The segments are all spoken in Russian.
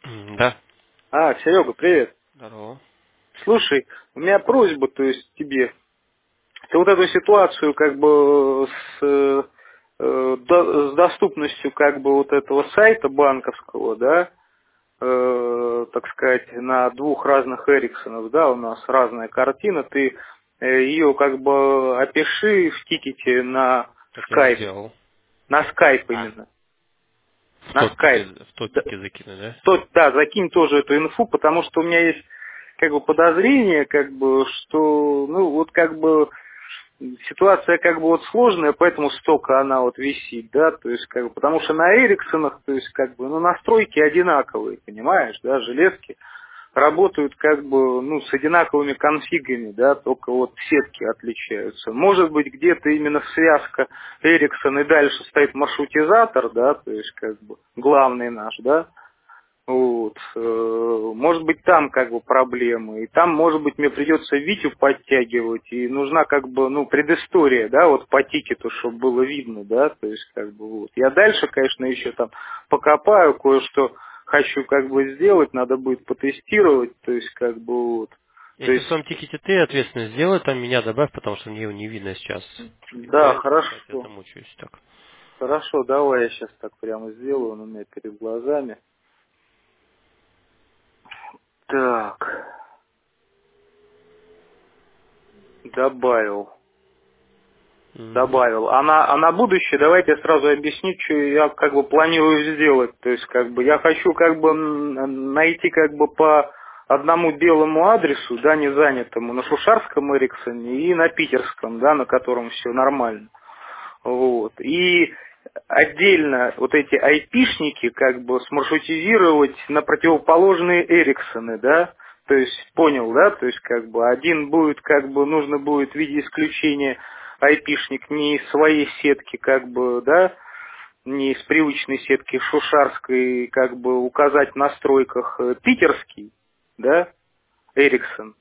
Да. Серега, привет. Здорово. Слушай, у меня просьба, то есть тебе. Ты вот эту ситуацию как бы с доступностью как бы вот этого сайта банковского, да, так сказать, на двух разных Эриксонов, да, у нас разная картина, ты ее как бы опиши в тикете Так я сделал. на скайп А, именно, в на скайп. топике закину, да? Да, закинь тоже эту инфу, потому что у меня есть как бы подозрение, как бы, что, ну, вот как бы ситуация как бы вот сложная, поэтому столько она вот висит, да, то есть как бы, потому что на Эриксонах, то есть как бы, ну, настройки одинаковые, понимаешь, да, железки работают как бы, ну, с одинаковыми конфигами, да, только вот сетки отличаются. Может быть, где-то именно связка Эриксон и дальше стоит маршрутизатор, да, то есть как бы главный наш, да, вот. Может быть, там как бы проблемы. И там, может быть, мне придется Витю подтягивать. И нужна как бы, ну, предыстория, да, вот по тикету, чтобы было видно, да, то есть как бы вот. Я дальше, конечно, еще там покопаю, кое-что хочу как бы сделать, надо будет потестировать, то есть как бы вот. То Если в есть, своем тикете ты ответственность сделай, там меня добавь, потому что мне его не видно сейчас. да, Я писать это хорошо. мучаюсь так. Хорошо, давай я сейчас так прямо сделаю, он у меня перед глазами. Так, добавил. Угу. Добавил. А на будущее давайте я сразу объясню, что я как бы планирую сделать. То есть как бы я хочу как бы найти как бы по одному белому адресу, да, не занятому, на Шушарском Эриксоне и на Питерском, да, на котором все нормально. Вот. И отдельно вот эти айпишники как бы смаршрутизировать на противоположные Эриксоны, да, то есть понял, да, то есть как бы один будет как бы нужно будет в виде исключения айпишник не из своей сетки как бы, да, не из привычной сетки шушарской как бы указать в настройках питерский, да, Эриксон,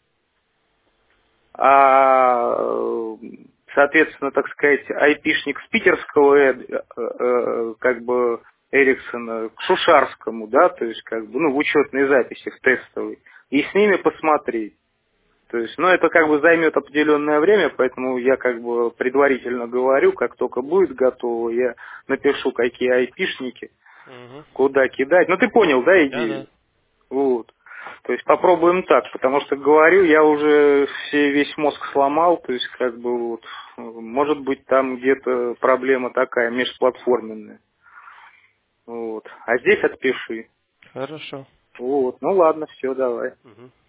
соответственно, так сказать, айпишник с питерского как бы Эриксона к шушарскому, да, то есть как бы, ну, в учетной записи, в тестовой, и с ними посмотреть. То есть, ну, это как бы займет определенное время, поэтому я как бы предварительно говорю, как только будет готово, я напишу, какие айпишники, Угу. куда кидать. Ну, ты понял, да, Да, идею? да. Вот. То есть попробуем так, потому что говорю, я уже весь мозг сломал, то есть как бы вот, может быть там где-то проблема такая межплатформенная. Вот. А здесь отпиши. Хорошо. Вот. Ну ладно, все, давай. Угу.